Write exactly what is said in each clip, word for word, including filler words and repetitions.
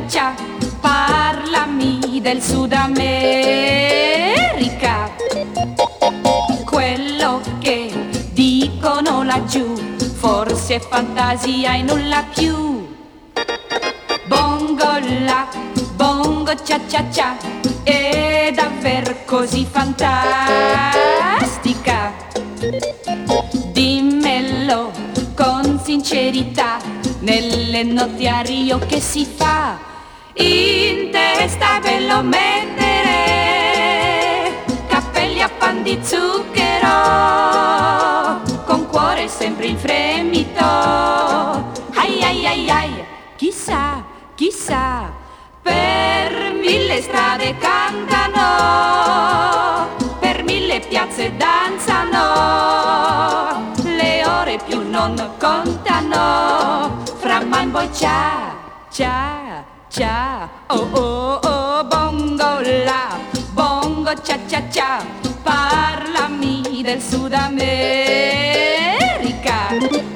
cia, parlami del Sud America. Quello che dicono laggiù forse è fantasia e nulla più. Bongo la, bongo cia cia cia, è davvero così fantastica. Dimmelo con sincerità, nelle notti a Rio che si fa? In testa bello mettere cappelli a pan di zucchero, con cuore sempre in fremito. Ai ai ai ai, chissà, chissà, per mille strade cantano, per mille piazze danzano, le ore più non contano, fra man poi cia, cia, cia, oh oh oh, bongo la, bongo cia cia cia, parlami del Sud America.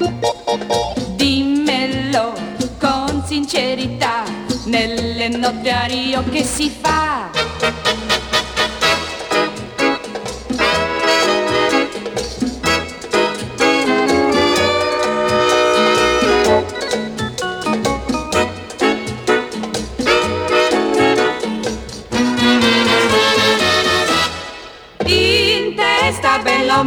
Dimmelo con sincerità, nelle notti a Rio che si fa? In testa bello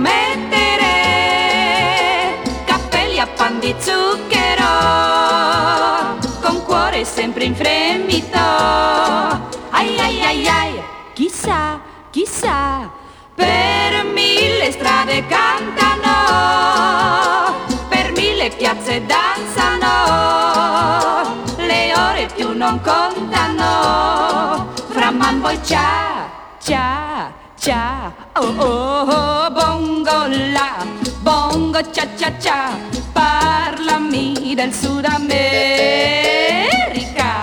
mettere cappelli a pan di zucchero, con cuore sempre in fremito. Ai ai ai ai, chissà, chissà, per mille strade cantano, per mille piazze danzano, le ore più non contano, fra man poi cia, cia, cia, oh oh oh, bongo la, bongo cia cia cia, parlami del Sud America.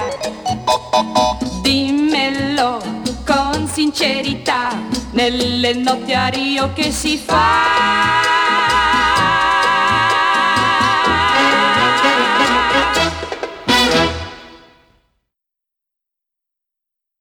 Dimmelo con sincerità, nelle notti a Rio che si fa?